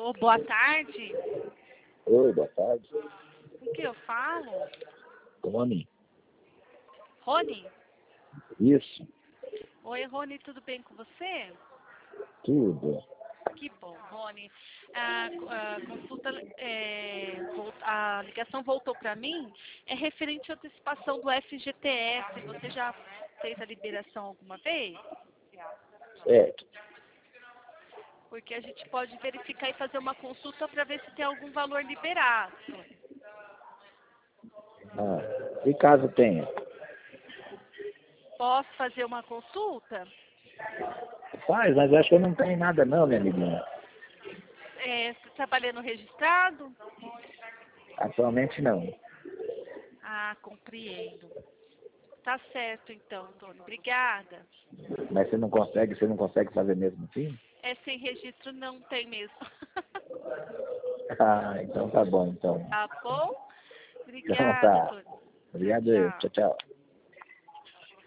Alô, boa tarde. Oi, boa tarde. Com que eu falo? Rony. Rony? Isso, Oi, Rony, tudo bem com você? tudo. Que bom, Rony. A ligação voltou para mim. É referente à antecipação do FGTS. Você já fez a liberação alguma vez? Certo. Porque a gente pode verificar e fazer uma consulta para ver se tem algum valor liberado. E caso tenha? Posso fazer uma consulta? Faz, mas acho que eu não tenho nada não, minha amiguinha. Você está trabalhando registrado? Atualmente não. Ah, compreendo. Tá certo então, Tony. Obrigada. Mas você não consegue fazer mesmo assim? É sem registro, não tem mesmo. Ah, então tá bom, então. Tá bom? Então Obrigada, tá. Tony. Tchau, Obrigado, tchau. tchau, tchau.